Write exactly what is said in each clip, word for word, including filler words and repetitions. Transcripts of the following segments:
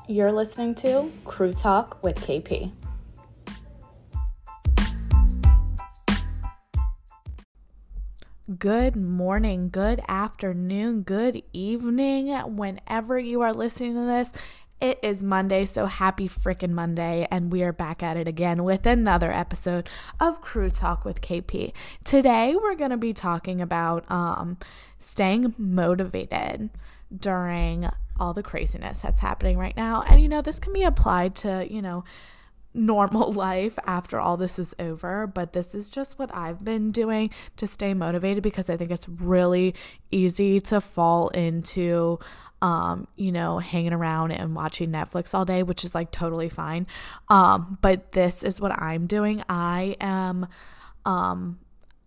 You're listening to Crew Talk with K P. Good morning, good afternoon, good evening, whenever you are listening to this. It is Monday, so happy freaking Monday, and we are back at it again with another episode of Crew Talk with K P. Today, we're going to be talking about um, staying motivated during all the craziness that's happening right now. And, you know, this can be applied to, you know, normal life after all this is over, but this is just what I've been doing to stay motivated, because I think it's really easy to fall into um you know hanging around and watching Netflix all day, which is like totally fine, um but this is what I'm doing. I am um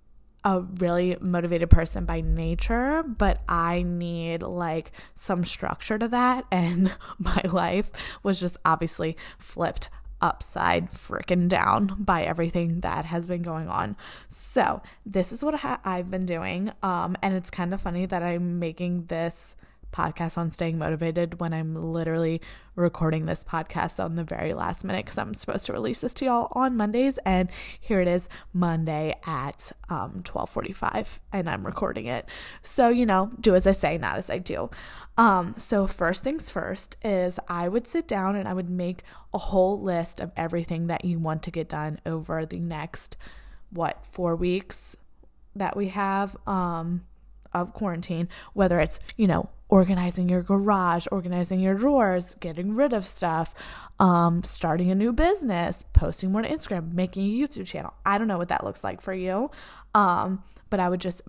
a really motivated person by nature, but I need like some structure to that, and my life was just obviously flipped upside freaking down by everything that has been going on. So this is what ha- I've been doing, um and it's kind of funny that I'm making this podcast on staying motivated when I'm literally recording this podcast on the very last minute, because I'm supposed to release this to y'all on Mondays, and here it is Monday at um twelve forty-five, and I'm recording it. So, you know, do as I say, not as I do. Um so first things first is I would sit down and I would make a whole list of everything that you want to get done over the next what four weeks that we have um of quarantine, whether it's, you know, organizing your garage, organizing your drawers, getting rid of stuff, um, starting a new business, posting more to Instagram, making a YouTube channel. I don't know what that looks like for you. Um, but I would just,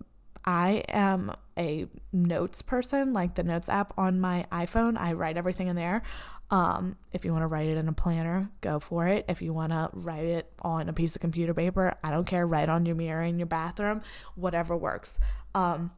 I am a notes person, like the notes app on my iPhone. I write everything in there. Um, if you want to write it in a planner, go for it. If you want to write it on a piece of computer paper, I don't care. Write on your mirror in your bathroom, whatever works. Um,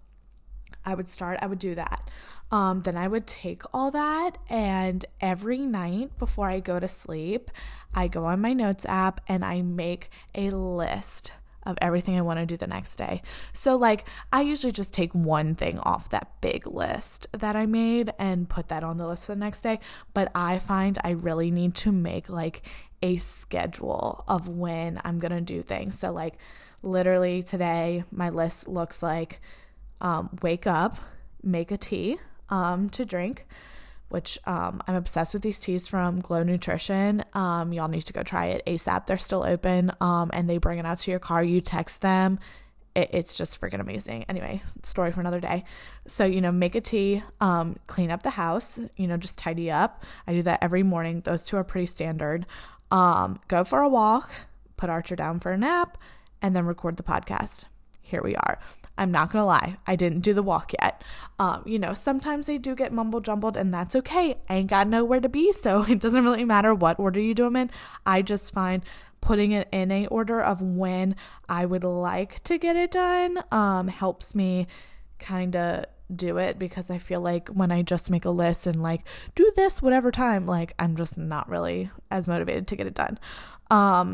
I would start, I would do that. Um, then I would take all that, and every night before I go to sleep, I go on my notes app and I make a list of everything I want to do the next day. So like, I usually just take one thing off that big list that I made and put that on the list for the next day. But I find I really need to make like a schedule of when I'm going to do things. So like literally today, my list looks like Um, wake up, make a tea um, to drink, which um, I'm obsessed with these teas from Glow Nutrition. Um, y'all need to go try it ASAP. They're still open, um, and they bring it out to your car. You text them. It, it's just freaking amazing. Anyway, story for another day. So, you know, make a tea, um, clean up the house, you know, just tidy up. I do that every morning. Those two are pretty standard. Um, go for a walk, put Archer down for a nap, and then record the podcast. Here we are. I'm not going to lie. I didn't do the walk yet. Um, you know, sometimes they do get mumble jumbled, and that's okay. I ain't got nowhere to be, so it doesn't really matter what order you do them in. I just find putting it in a order of when I would like to get it done um, helps me kind of do it, because I feel like when I just make a list and like do this whatever time, like I'm just not really as motivated to get it done. Um,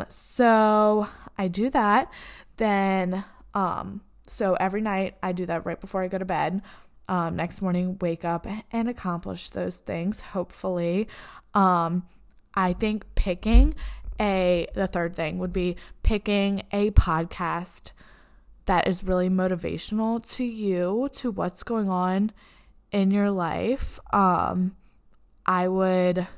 so I do that. Then, um, So every night I do that right before I go to bed. Um, next morning, wake up and accomplish those things, hopefully. Um, I think picking a, the third thing would be picking a podcast that is really motivational to you, to what's going on in your life. Um, I would,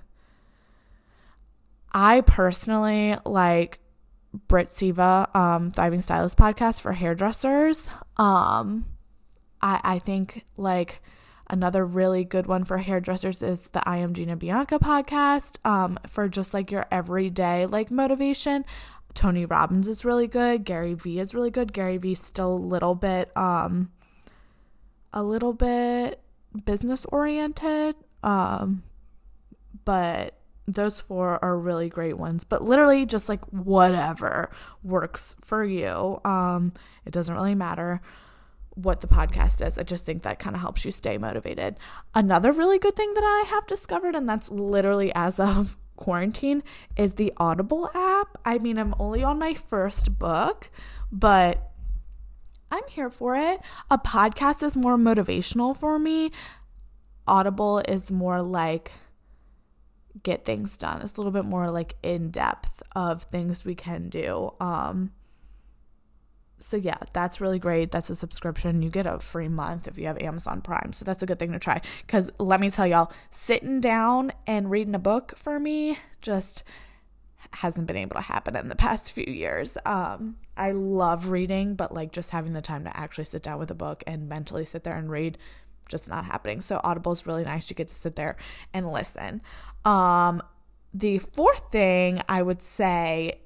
I personally like Britt Siva, um, Thriving Stylist podcast for hairdressers. Um, I, I think like another really good one for hairdressers is the I Am Gina Bianca podcast, um, for just like your everyday like motivation. Tony Robbins is really good. Gary Vee is really good. Gary Vee's still a little bit, um, a little bit business oriented. Um, but those four are really great ones, but literally just like whatever works for you. Um, it doesn't really matter what the podcast is. I just think that kind of helps you stay motivated. Another really good thing that I have discovered, and that's literally as of quarantine, is the Audible app. I mean, I'm only on my first book, but I'm here for it. A podcast is more motivational for me. Audible is more like get things done. It's a little bit more like in depth of things we can do. Um, so yeah, that's really great. That's a subscription. You get a free month if you have Amazon Prime. So that's a good thing to try. Because let me tell y'all, sitting down and reading a book for me just hasn't been able to happen in the past few years. Um, I love reading, but like just having the time to actually sit down with a book and mentally sit there and read, just not happening. So Audible is really nice. You get to sit there and listen. Um, the fourth thing I would say,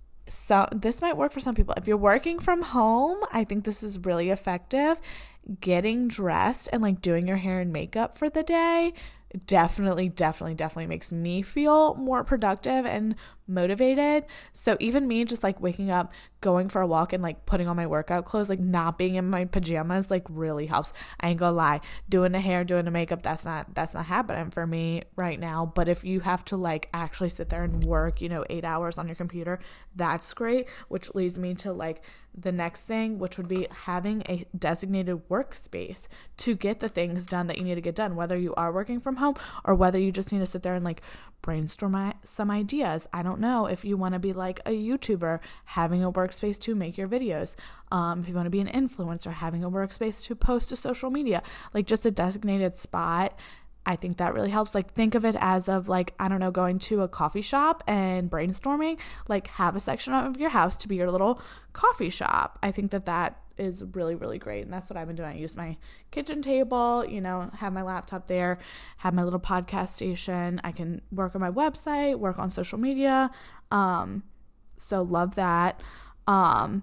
so this might work for some people. If you're working from home, I think this is really effective. Getting dressed and like doing your hair and makeup for the day definitely, definitely, definitely makes me feel more productive and motivated. So even me just like waking up, going for a walk and like putting on my workout clothes, like not being in my pajamas, like really helps. I ain't gonna lie, doing the hair, doing the makeup, that's not, that's not happening for me right now. But if you have to like actually sit there and work, you know, eight hours on your computer, that's great. Which leads me to like the next thing, which would be having a designated workspace to get the things done that you need to get done, whether you are working from home or whether you just need to sit there and like brainstorm some ideas. I don't know if you want to be like a YouTuber, having a workspace to make your videos. Um, if you want to be an influencer, having a workspace to post to social media, like just a designated spot. I think that really helps. Like think of it as of like, I don't know, going to a coffee shop and brainstorming, like have a section of your house to be your little coffee shop. I think that that is really, really great. And that's what I've been doing. I use my kitchen table, you know, have my laptop there, have my little podcast station. I can work on my website, work on social media. Um, so love that. Um,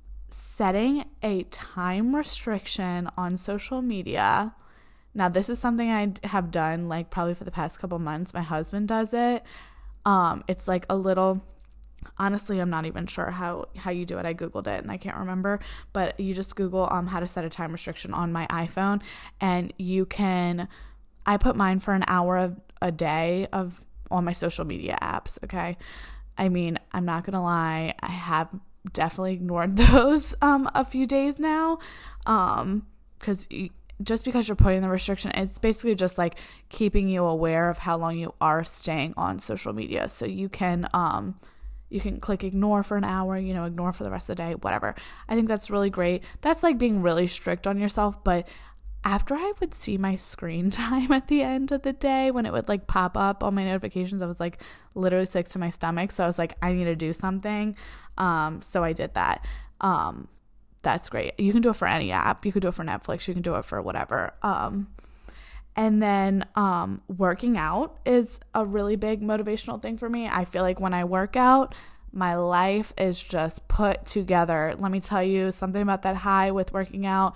setting a time restriction on social media. Now, this is something I have done like probably for the past couple months. My husband does it. Um, it's like a little, honestly, I'm not even sure how, how you do it. I Googled it and I can't remember, but you just Google um how to set a time restriction on my iPhone and you can, I put mine for an hour of a day of on my social media apps. Okay. I mean, I'm not going to lie. I have definitely ignored those um a few days now. Um, cause you, just because you're putting the restriction, it's basically just like keeping you aware of how long you are staying on social media. So you can, um, you can click ignore for an hour, you know, ignore for the rest of the day, whatever. I think that's really great. That's like being really strict on yourself. But after I would see my screen time at the end of the day, when it would like pop up on my notifications, I was like literally sick to my stomach. So I was like, I need to do something. Um, so I did that. Um, That's great. You can do it for any app. You could do it for Netflix. You can do it for whatever. Um, and then um, working out is a really big motivational thing for me. I feel like when I work out, my life is just put together. Let me tell you something about that high with working out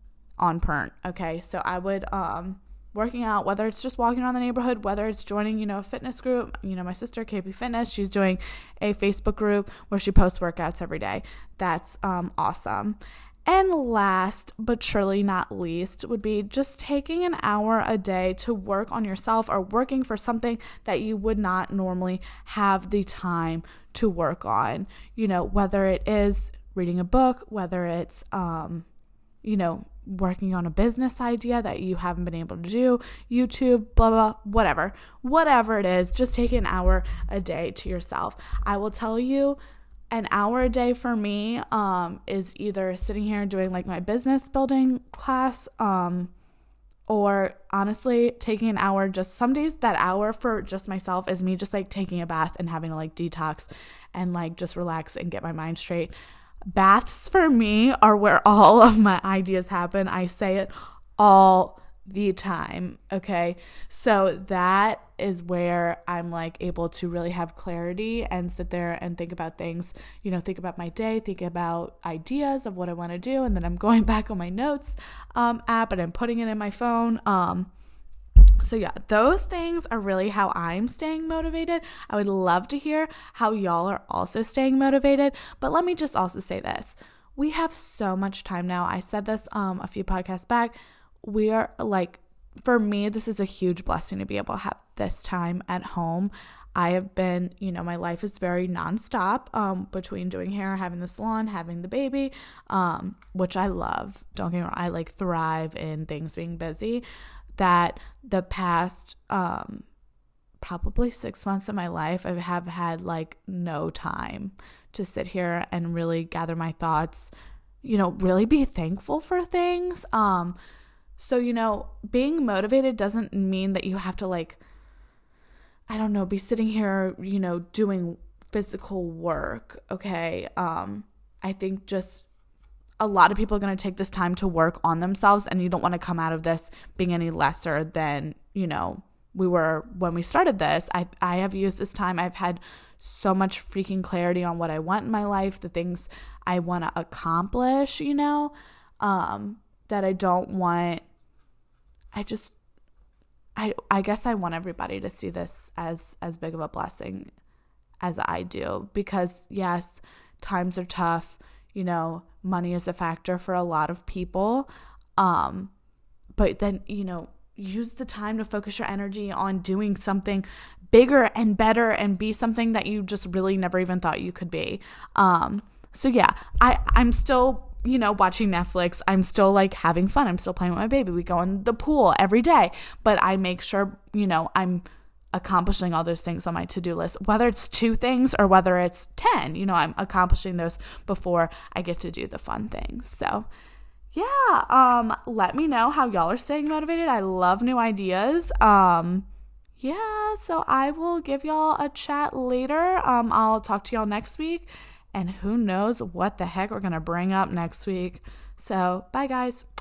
on Pernt. Okay, so I would um, working out, whether it's just walking around the neighborhood, whether it's joining, you know, a fitness group. You know, my sister, K P Fitness, she's doing a Facebook group where she posts workouts every day. That's um, awesome. And last, but surely not least, would be just taking an hour a day to work on yourself or working for something that you would not normally have the time to work on. You know, whether it is reading a book, whether it's, um, you know, working on a business idea that you haven't been able to do, YouTube, blah, blah, whatever, whatever it is, just take an hour a day to yourself. I will tell you, an hour a day for me um, is either sitting here doing like my business building class um, or honestly taking an hour, just some days that hour for just myself is me just like taking a bath and having to like detox and like just relax and get my mind straight. Baths for me are where all of my ideas happen. I say it all the time. Okay. So that is where I'm like able to really have clarity and sit there and think about things, you know, think about my day, think about ideas of what I want to do. And then I'm going back on my notes um, app and I'm putting it in my phone. Um, So yeah, those things are really how I'm staying motivated. I would love to hear how y'all are also staying motivated. But let me just also say this. We have so much time now. I said this um, a few podcasts back. We are like, for me, this is a huge blessing to be able to have this time at home. I have been, you know, my life is very nonstop um, between doing hair, having the salon, having the baby, um, which I love. Don't get me wrong. I like thrive in things being busy. That the past um, probably six months of my life, I have had like no time to sit here and really gather my thoughts, you know, really be thankful for things. Um, so, you know, being motivated doesn't mean that you have to like, I don't know, be sitting here, you know, doing physical work. Okay. Um, I think just a lot of people are going to take this time to work on themselves, and you don't want to come out of this being any lesser than, you know, we were when we started this. I, I have used this time. I've had so much freaking clarity on what I want in my life, the things I want to accomplish, you know, um, that I don't want. I just, I, I guess I want everybody to see this as, as big of a blessing as I do, because yes, times are tough. You know, money is a factor for a lot of people. Um, but then, you know, use the time to focus your energy on doing something bigger and better and be something that you just really never even thought you could be. Um, so yeah, I, I'm still, you know, watching Netflix. I'm still like having fun. I'm still playing with my baby. We go in the pool every day, but I make sure, you know, I'm accomplishing all those things on my to-do list, whether it's two things or whether it's ten, you know, I'm accomplishing those before I get to do the fun things. So yeah, um, let me know how y'all are staying motivated. I love new ideas. Um, yeah, so I will give y'all a chat later. Um, I'll talk to y'all next week, and who knows what the heck we're going to bring up next week. So bye guys.